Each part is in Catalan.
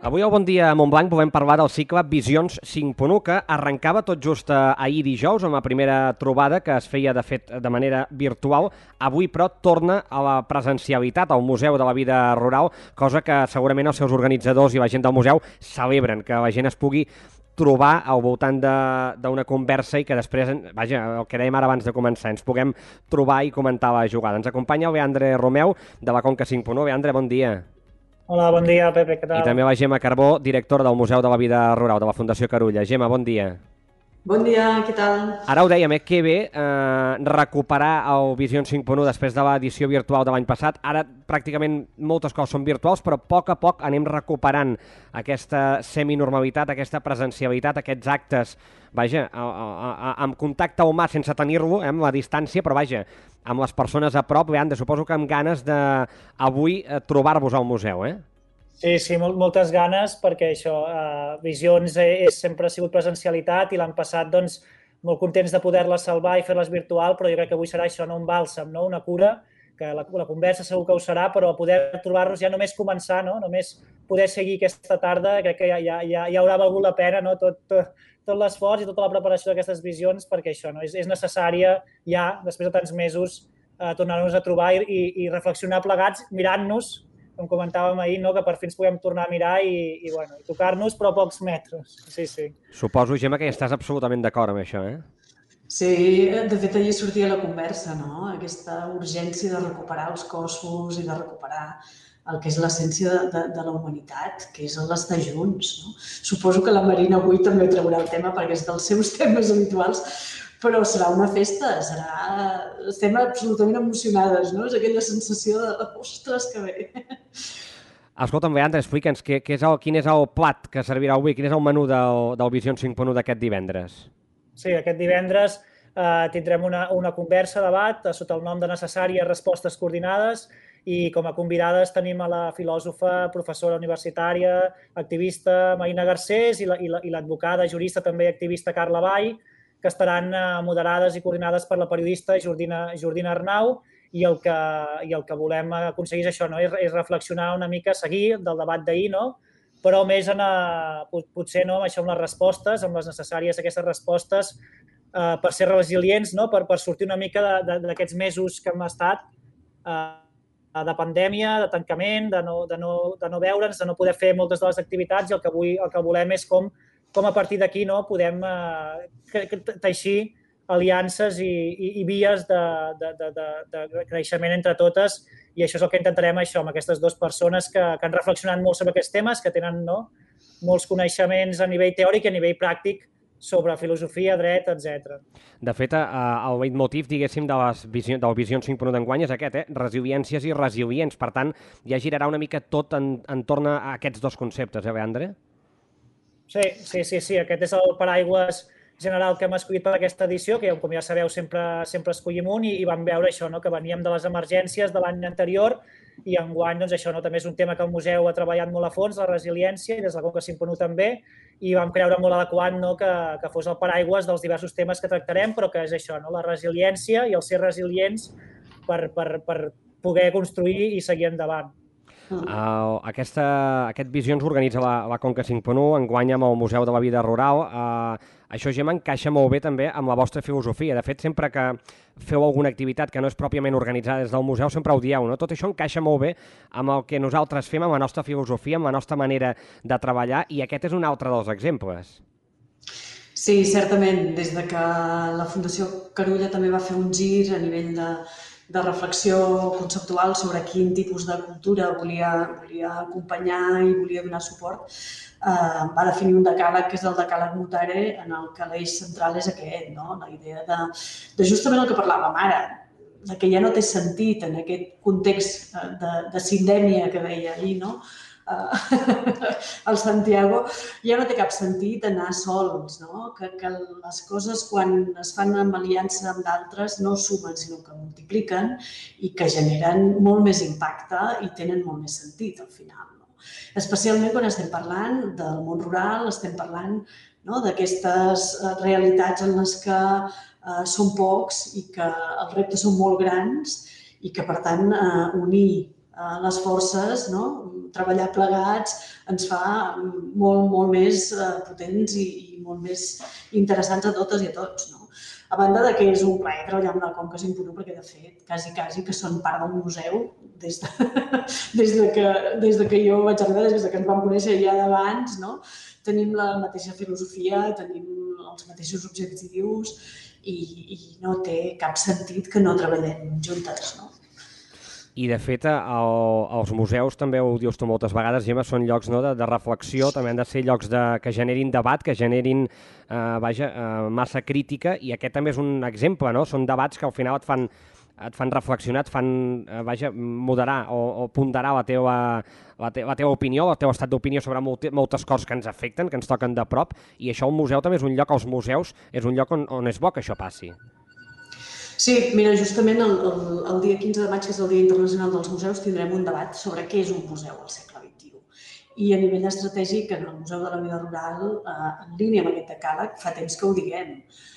Avui al Bon Dia a Montblanc volem parlar del cicle Visions 5.1 que arrencava tot just ahir dijous amb la primera trobada que es feia de fet de manera virtual. Avui però torna a la presencialitat al Museu de la Vida Rural, cosa que segurament els seus organitzadors i la gent del museu celebren, que la gent es pugui trobar al voltant d'una conversa i que després, vaja, el que dèiem ara abans de començar, ens puguem trobar i comentar la jugada. Ens acompanya el Leandre Romeu de la Conca 5.1. Leandre, bon dia. Hola, bon dia, Pepe, què tal? I també la Gemma Carbó, directora del Museu de la Vida Rural, de la Fundació Carulla. Gemma, bon dia. Bon dia, què tal? Ara ho dèiem, que bé recuperar el Visions 5.1 després de l'edició virtual de l'any passat. Ara pràcticament moltes coses són virtuals, però a poc anem recuperant aquesta seminormalitat, aquesta presencialitat, aquests actes, vaja, amb contacte humà sense tenir-lo, amb la distància, però vaja, amb les persones a prop, Leandre, suposo que amb ganes d'avui trobar-vos al museu, eh? Sí, moltes ganes, perquè això, Visions sempre ha sigut presencialitat i l'any passat, doncs, molt contents de poder-les salvar i fer-les virtual, però jo crec que avui serà això, no un bàlsam, no una cura, que la conversa segur que ho serà, però poder trobar-los ja només començar, no? Només poder seguir aquesta tarda, crec que ja haurà valgut la pena, no? Tot l'esforç i tota la preparació d'aquestes visions, perquè això no és necessària ja, després de tants mesos, tornar-nos a trobar i reflexionar plegats, mirant-nos, com comentàvem ahir, no? Que per fi ens puguem tornar a mirar i tocar-nos, però a pocs metres. Sí. Suposo, Gemma, que ja estàs absolutament d'acord amb això, eh? Sí, de fet, ahir sortia la conversa, no? Aquesta urgència de recuperar els cossos i de recuperar el que és l'essència de la humanitat, que és l'estar junts, no? Suposo que la Marina avui també traurà el tema perquè és dels seus temes habituals, però serà una festa, estem absolutament emocionades, no? És aquella sensació de, ostres, que bé. Escolta'm, Leandre, explica'ns quin és el plat que servirà avui, quin és el menú del Visions 5.1 d'aquest divendres. Sí, aquest divendres tindrem una conversa, debat, sota el nom de Necessàries Respostes Coordinades, i com a convidades tenim a la filòsofa, professora universitària, activista Marina Garcés i l'advocada, jurista també i activista Carla Vall, que estaran moderades i coordinades per la periodista Jordina Arnau, i el que volem aconseguir és això, no? És reflexionar una mica, seguir del debat d'ahir, no? Però més potser no, això amb les respostes, amb les necessàries aquestes respostes per ser resilients, no? Per sortir una mica d'aquests mesos que hem estat de pandèmia, de tancament, de no veure'ns, de no poder fer moltes de les activitats, i el que volem és com a partir d'aquí no, podem teixir aliances i vies de creixement entre totes, i això és el que intentarem amb aquestes dues persones que han reflexionat molt sobre aquests temes, que tenen molts coneixements a nivell teòric i a nivell pràctic sobre filosofia, dret, etc. De fet, el leitmotiv, diguéssim, del Visions 5.1 d'enguany és aquest, resiliències i resilients. Per tant, ja girarà una mica tot entorn a aquests dos conceptes, Leandre? Sí. Aquest és el paraigües general que hem escollit per aquesta edició, que com ja sabeu sempre escollim un, i vam veure això, que veníem de les emergències de l'any anterior, i enguany doncs, això també és un tema que el museu ha treballat molt a fons, la resiliència, i des de la Conca 5.1 també, i vam creure molt adequat que fos el paraigües dels diversos temes que tractarem, però que és això, la resiliència i el ser resilients per poder construir i seguir endavant. Aquest Visions organitza la Conca 5.1, enguany amb el Museu de la Vida Rural. Això, Gemma, encaixa molt bé també amb la vostra filosofia. De fet, sempre que feu alguna activitat que no és pròpiament organitzada des del museu, sempre ho dieu, no? Tot això encaixa molt bé amb el que nosaltres fem, amb la nostra filosofia, amb la nostra manera de treballar, i aquest és un altre dels exemples. Sí, certament. Des de que la Fundació Carulla també va fer un gir a nivell de reflexió conceptual sobre quin tipus de cultura volia acompanyar i volia donar suport, va definir un decàleg, que és el decàleg Mutare, en el que l'eix central és aquest, no? La idea de justament el que parlàvem ara, de que ja no té sentit en aquest context de sindèmia que deia ahir, no? El Santiago, ja no té cap sentit anar sols, no? Que les coses quan es fan en aliança amb d'altres no sumen, sinó que multipliquen i que generen molt més impacte i tenen molt més sentit al final. Especialment quan estem parlant del món rural, estem parlant d'aquestes realitats en les que són pocs i que els reptes són molt grans i que, per tant, unir les forces, no? Treballar plegats ens fa molt més potents i molt més interessants a totes i a tots, no? A banda de que és un plaer treballar amb la Conca S'impuru, perquè de fet, quasi que són part del museu des de que jo vaig arribar, des que ens vam conèixer ja d'abans, no? Tenim la mateixa filosofia, tenim els mateixos objectius i no té cap sentit que no treballem juntes, no? I, de fet, els museus, també ho dius tu moltes vegades, Gemma, són llocs de reflexió, també han de ser llocs que generin debat, que generin massa crítica, i aquest també és un exemple, no? Són debats que al final et fan reflexionar, et fan moderar o ponderar la teva opinió, el teu estat d'opinió sobre moltes coses que ens afecten, que ens toquen de prop, i això el museu també és un lloc, els museus, és un lloc on és bo que això passi. Sí, mira, justament el dia 15 de maig, que és el Dia Internacional dels Museus, tindrem un debat sobre què és un museu al segle XXI. I a nivell estratègic, en el Museu de la Vida Rural, en línia amb aquest decàleg, fa temps que ho diguem.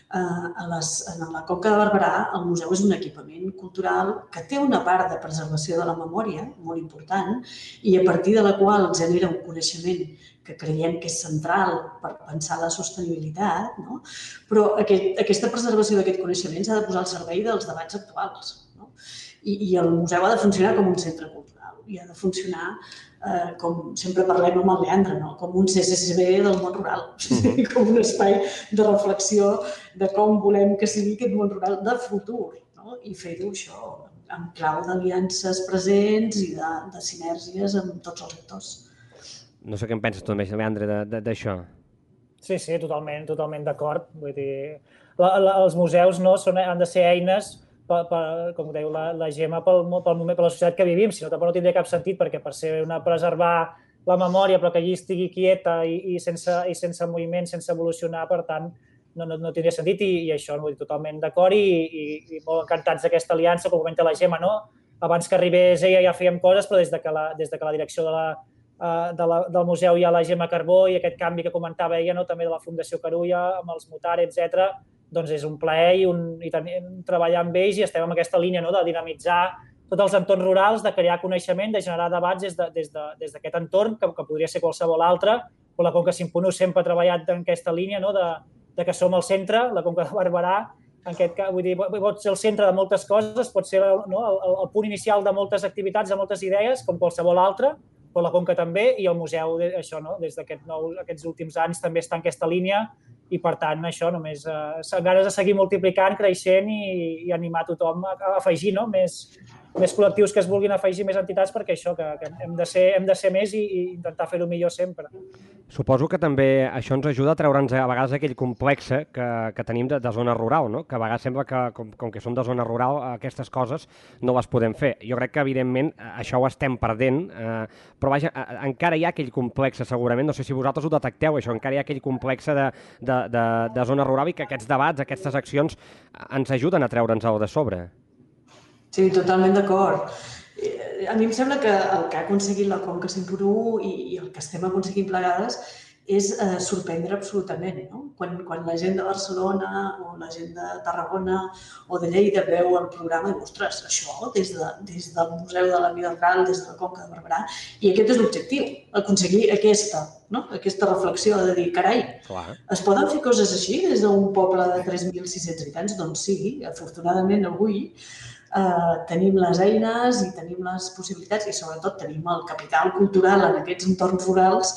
En la Conca de Barberà, el museu és un equipament cultural que té una part de preservació de la memòria, molt important, i a partir de la qual genera un coneixement que creiem que és central per pensar la sostenibilitat, no? Però aquesta preservació d'aquest coneixement s'ha de posar al servei dels debats actuals, no? I el museu ha de funcionar com un centre cultural i ha de funcionar, com sempre parlem amb el Leandre, no? Com un CCCB del món rural, com un espai de reflexió de com volem que sigui aquest món rural de futur, no? I fer-ho això amb clau d'aliances presents i de sinergies amb tots els actors. No sé què en penses tu, Leandre, d'això. Sí, totalment d'acord. Vull dir, els museus han de ser eines, com diu la Gemma, pel moment, per la societat que vivim, si no tampoc no tindria cap sentit, perquè per preservar la memòria però que allí estigui quieta i sense moviment, sense evolucionar, per tant, no tindria sentit i això, totalment d'acord i molt encantats d'aquesta aliança, com comenta la Gemma, no? Abans que arribés ella ja fèiem coses, però des de que la direcció del museu hi ha la Gemma Carbó i aquest canvi que comentava ella, també de la Fundació Carulla, amb els Mutare, etc., doncs és un plaer i treballar amb ells i estem en aquesta línia de dinamitzar tots els entorns rurals, de crear coneixement, de generar debats des d'aquest entorn, que podria ser qualsevol altre, però la Conca S'impuru sempre ha treballat en aquesta línia de que som el centre, la Conca de Barberà, en aquest cas, vull dir, pot ser el centre de moltes coses, pot ser el punt inicial de moltes activitats, de moltes idees, com qualsevol altre, però la Conca també, i el museu, això, des d'aquests últims anys també està en aquesta línia, i per tant, això, només ganes de seguir multiplicant, creixent i animar tothom a afegir més col·lectius que es vulguin afegir, més entitats, perquè això, que hem de ser més i intentar fer-ho millor sempre. Suposo que també això ens ajuda a treure'ns a vegades aquell complex que tenim de zona rural, no? Que a vegades sembla que, com que som de zona rural, aquestes coses no les podem fer. Jo crec que, evidentment, això ho estem perdent, però vaja, encara hi ha aquell complex, segurament, no sé si vosaltres ho detecteu, això, encara hi ha aquell complex de zona rural i que aquests debats, aquestes accions, ens ajuden a treure'ns-ho de sobre. Sí, totalment d'acord. A mi em sembla que el que ha aconseguit la Conca S'impuru i el que estem aconseguint plegades és sorprendre absolutament, no? Quan la gent de Barcelona o la gent de Tarragona o de Lleida veu el programa i diu, ostres, això des del Museu de la Vida Rural, des de la Conca de Barberà, i aquest és l'objectiu, aconseguir aquesta reflexió de dir, carai, es poden fer coses així des d'un poble de 3.600 habitants? Doncs sí, afortunadament avui tenim les eines i tenim les possibilitats i sobretot tenim el capital cultural en aquests entorns rurals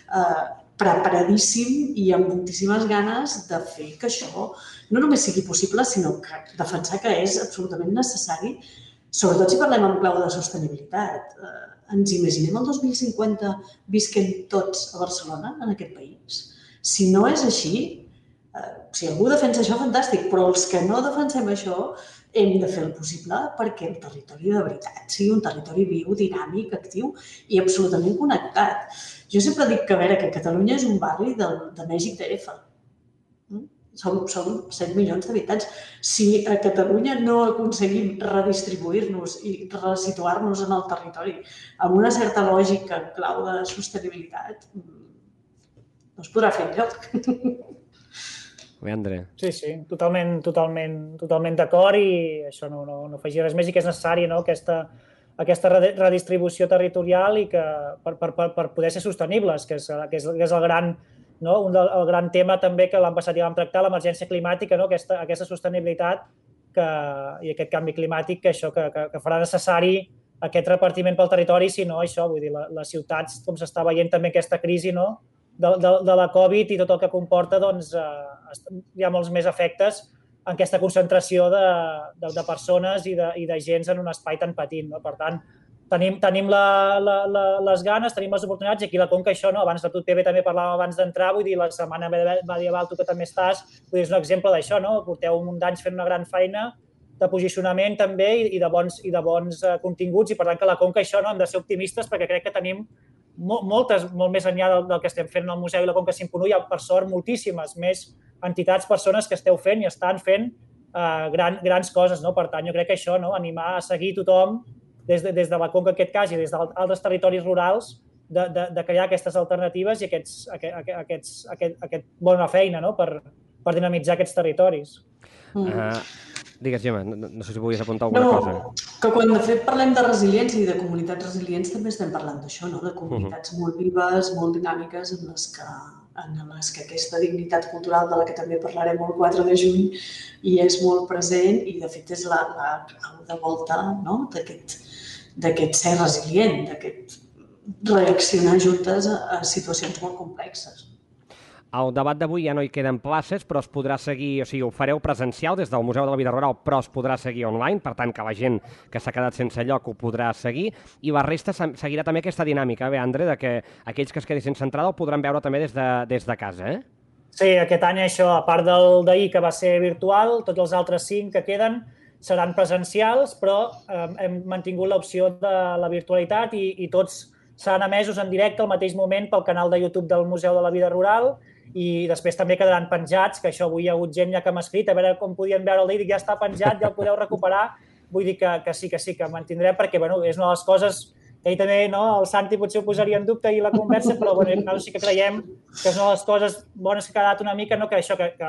preparadíssim i amb moltíssimes ganes de fer que això no només sigui possible, sinó que defensar que és absolutament necessari, sobretot si parlem en clau de sostenibilitat. Ens imaginem el 2050 visquem tots a Barcelona, en aquest país? Si no és així, si algú defensa això, fantàstic, però els que no defensem això hem de fer el possible perquè el territori de veritat sigui un territori viu, dinàmic, actiu i absolutament connectat. Jo sempre dic que Catalunya és un barri de Mèxic DF. Som 7 milions d'habitants. Si a Catalunya no aconseguim redistribuir-nos i resituar-nos en el territori amb una certa lògica en clau de sostenibilitat, no es podrà fer enlloc. Leandre. Sí, totalment d'acord i això no afegir res més i que és necessari aquesta aquesta redistribució territorial i que per poder ser sostenibles, que és el gran, no? El gran tema també que l'any passat ja vam tractar, l'emergència climàtica, no? Aquesta sostenibilitat i aquest canvi climàtic que farà necessari aquest repartiment pel territori, si no això, vull dir, les ciutats, com s'està veient també aquesta crisi, no? De la Covid i tot el que comporta, doncs hi ha molts més efectes en aquesta concentració de persones i de gens en un espai tan petit, no? Per tant, tenim les ganes, tenim les oportunitats, i aquí la Conca això, no? Abans de tot, Pepe, també parlàvem abans d'entrar, vull dir, la Setmana Medieval, tu que també estàs, vull dir, és un exemple d'això, no? Porteu un munt d'anys fent una gran feina de posicionament també i de bons continguts, i per tant que la Conca això, no? Hem de ser optimistes perquè crec que tenim molt més enllà del que estem fent al Museu i la Conca 5.1, hi ha, per sort, moltíssimes més entitats, persones que esteu fent i estan fent grans coses, no? Per tant, jo crec que això, no? Animar a seguir tothom, des de la Conca en aquest cas i des d'altres territoris rurals, de crear aquestes alternatives i aquest bona feina, no? Per dinamitzar aquests territoris. Digues, Gemma, no sé si volies apuntar alguna cosa. Que quan de fet parlem de resiliència i de comunitats resilients també estem parlant d'això, no? De comunitats molt vives, molt dinàmiques, en les que aquesta dignitat cultural de la que també parlarem el 4 de juny hi és molt present i de fet és la clau de volta, no? D'aquest ser resilient, d'aquest reaccionar juntes a situacions molt complexes. Al debat d'avui ja no hi queden places, però es podrà seguir, o sigui, ho fareu presencial des del Museu de la Vida Rural, però es podrà seguir online, per tant que la gent que s'ha quedat sense lloc ho podrà seguir, i la resta seguirà també aquesta dinàmica, Andre, de que aquells que es quedin sense entrada ho podran veure també des de casa, eh? Sí, aquest any això, a part del d'ahir que va ser virtual, tots els altres 5 que queden seran presencials, però hem mantingut l'opció de la virtualitat i tots seran emesos en directe al mateix moment pel canal de YouTube del Museu de la Vida Rural, i després també quedaran penjats, que això avui hi ha hagut gent ja que m'ha escrit, a veure com podien veure el dia, ja està penjat, ja el podeu recuperar. Vull dir que sí, que mantindrem, perquè és una de les coses que ahir també el Santi potser ho posaria en dubte i la conversa, però nosaltres sí que creiem que és una de les coses bones que ha quedat una mica, que això que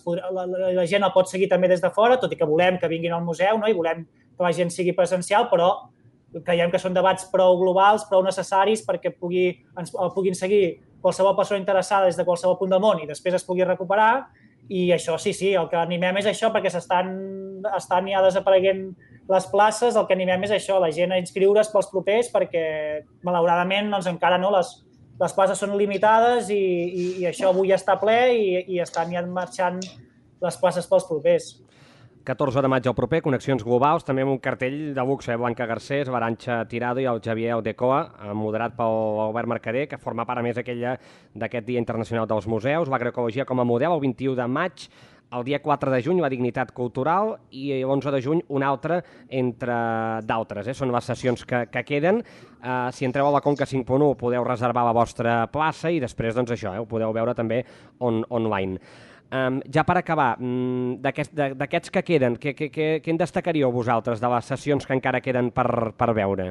la gent el pot seguir també des de fora, tot i que volem que vinguin al museu, i volem que la gent sigui presencial, però creiem que són debats prou globals, prou necessaris perquè el puguin seguir qualsevol persona interessada des de qualsevol punt del món i després es pugui recuperar. I això, sí, el que animem és això, perquè estan ja desapareguent les places, el que animem és això, la gent a inscriure's pels propers, perquè malauradament encara no, les places són limitades i això avui ja està ple i estan ja marxant les places pels propers. 14 de maig al proper, Connexions Globals, també amb un cartell de luxe, Blanca Garcés, Arantxa Tirado i el Xavier Aldecoa, moderat pel Albert Mercader, que forma part a més d'aquest Dia Internacional dels Museus, l'agroecologia com a model, el 21 de maig, el dia 4 de juny la dignitat cultural i l'11 de juny una altra entre d'altres. Són les sessions que queden. Si entreu a la Conca 5.1 podeu reservar la vostra plaça i després això, ho podeu veure també online. Ja per acabar, d'aquests que queden, què en destacaríeu vosaltres de les sessions que encara queden per veure?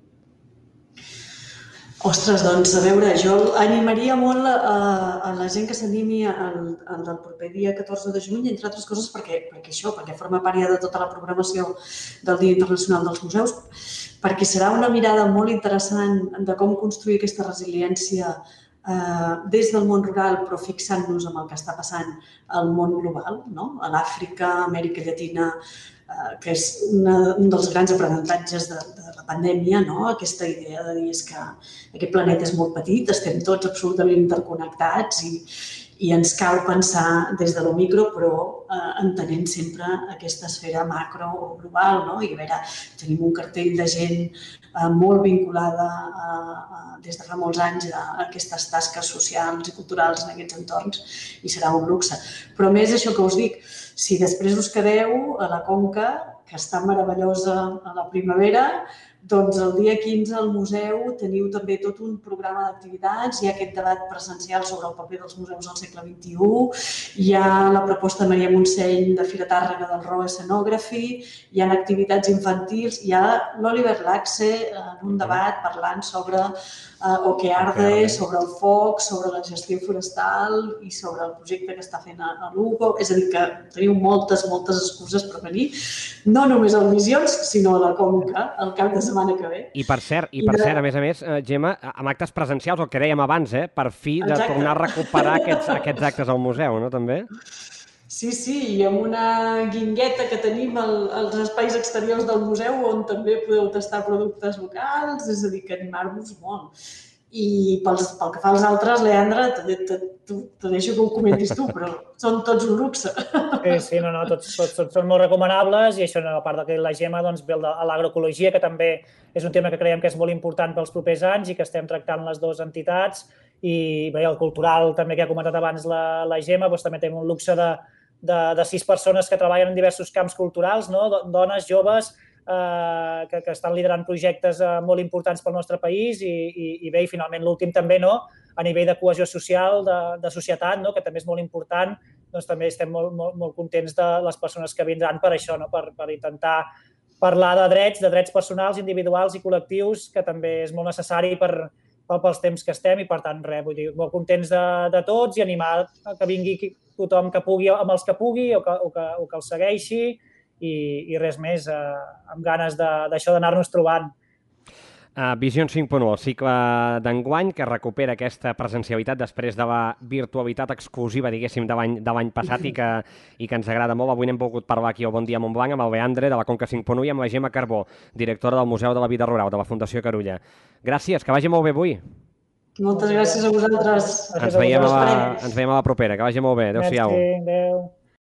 Ostres, doncs, a veure, jo animaria molt a la gent que s'animi al del proper dia 14 de juny, entre altres coses perquè forma part ja de tota la programació del Dia Internacional dels Museus, perquè serà una mirada molt interessant de com construir aquesta resiliència des del món rural, però fixant-nos en el que està passant al món global, a l'Àfrica, Amèrica Llatina, que és un dels grans aprenentatges de la pandèmia, aquesta idea de dir que aquest planeta és molt petit, estem tots absolutament interconnectats i ens cal pensar des de lo micro, però entenent sempre aquesta esfera macro o global. I a veure, tenim un cartell de gent molt vinculada des de fa molts anys a aquestes tasques socials i culturals en aquests entorns i serà un luxe. Però a més, això que us dic, si després us quedeu a la Conca, que està meravellosa a la primavera, doncs el dia 15 al museu teniu també tot un programa d'activitats, hi ha aquest debat presencial sobre el paper dels museus al segle XXI, hi ha la proposta de Maria Montseny de Fira Tàrrega del Raw Escenography, hi ha activitats infantils, hi ha l'Oliver Laxe en un debat parlant sobre Okearde, sobre el foc, sobre la gestió forestal i sobre el projecte que està fent a Lugo. És a dir, que teniu moltes excuses per venir, no només a Visions, sinó a la Conca, al cap de setmana. setmana que ve. I per cert, a més, Gemma, amb actes presencials, el que dèiem abans, per fi de tornar a recuperar aquests actes al museu, no, també? Sí, i amb una guingueta que tenim als espais exteriors del museu on també podeu tastar productes locals, és a dir, que animar-vos molt. I pel que fa als altres, Leandre, te deixo que ho comentis tu, però són tots un luxe. Sí, tots són molt recomanables i això, a part que la Gemma ve de l'agroecologia, que també és un tema que creiem que és molt important pels propers anys i que estem tractant les dues entitats. I bé, el cultural, també que ha comentat abans la Gemma, també tenim un luxe de 6 persones que treballen en diversos camps culturals, dones, joves, que estan liderant projectes molt importants pel nostre país i bé, i finalment l'últim també, a nivell de cohesió social, de societat, que també és molt important, doncs també estem molt contents de les persones que vindran per això, per intentar parlar de drets personals, individuals i col·lectius, que també és molt necessari pels temps que estem i, per tant, vull dir, molt contents de tots i animar que vingui tothom que pugui, amb els que pugui o que els segueixi i res més, amb ganes d'això d'anar-nos trobant. Visions 5.1, el cicle d'enguany, que recupera aquesta presencialitat després de la virtualitat exclusiva, diguéssim, de l'any passat i que ens agrada molt. Avui n'hem volgut parlar aquí al Bon Dia Montblanc amb el Leandre de la Conca 5.1 i amb la Gemma Carbó, directora del Museu de la Vida Rural de la Fundació Carulla. Gràcies, que vagi molt bé avui. Moltes gràcies a vosaltres. Ens veiem a la propera, que vagi molt bé. Adéu-siau. Adéu.